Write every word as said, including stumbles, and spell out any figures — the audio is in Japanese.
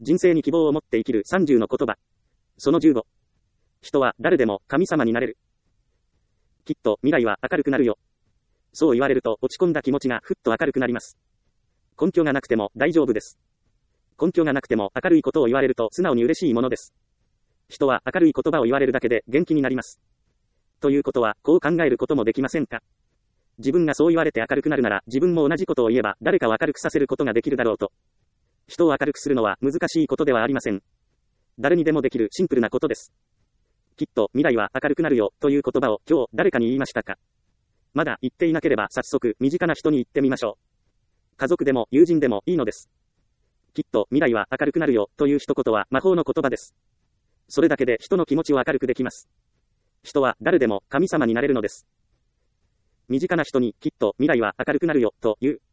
人生に希望を持って生きるさんじゅうの言葉。そのじゅうご。人は誰でも神様になれる。きっと未来は明るくなるよ。そう言われると落ち込んだ気持ちがふっと明るくなります。根拠がなくても大丈夫です。根拠がなくても明るいことを言われると素直に嬉しいものです。人は明るい言葉を言われるだけで元気になります。ということは、こう考えることもできませんか？自分がそう言われて明るくなるなら、自分も同じことを言えば誰かを明るくさせることができるだろうと。人を明るくするのは難しいことではありません。誰にでもできるシンプルなことです。きっと未来は明るくなるよという言葉を今日誰かに言いましたか？まだ言っていなければ早速身近な人に言ってみましょう。家族でも友人でもいいのです。きっと未来は明るくなるよという一言は魔法の言葉です。それだけで人の気持ちを明るくできます。人は誰でも神様になれるのです。身近な人にきっと未来は明るくなるよという